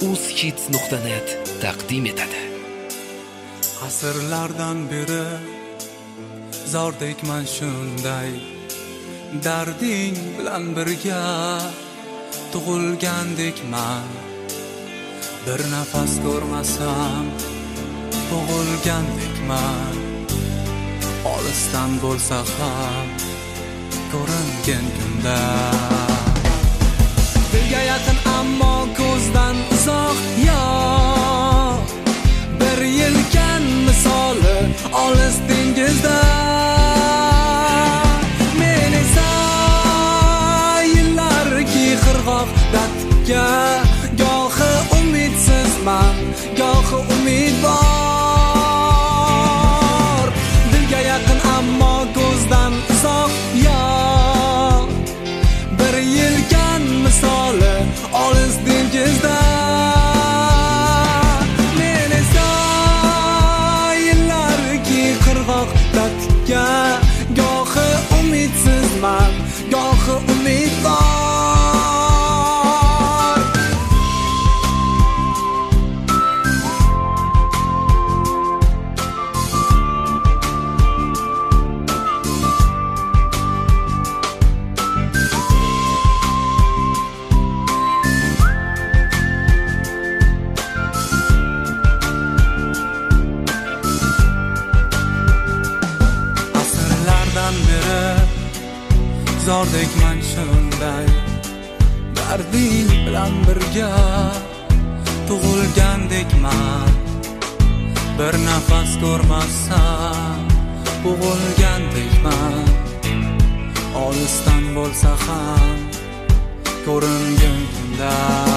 uzhits.net taqdim etadi. Asrlardan beri zordekman shunday, darding bilan birga tug'ilgandekman. Bir nafas ko'rmasam tug'ilgandekman. Olisdan bo'lsa ham ko'ringan kunda, dilga yaqin ammo ko'zdan uzoq. Bir yelkan misoli olis dengizda, men esa yillarki qirg'oq dardga, gohi umidsizman, gohi umid bor. Dilga yaqin ammo ko'zdan uzoq. Bir yelkan misoli olis dengizda, men esa yillarki qirg'oq dardga, gohi umidsizman, gohi umid bor. Zordekman shunday, darding bilan birga tug'ilgandekman. Bir nafas ko'rmasam tug'ilgandekman. Olisdan bo'lsa ham ko'ringan kunda,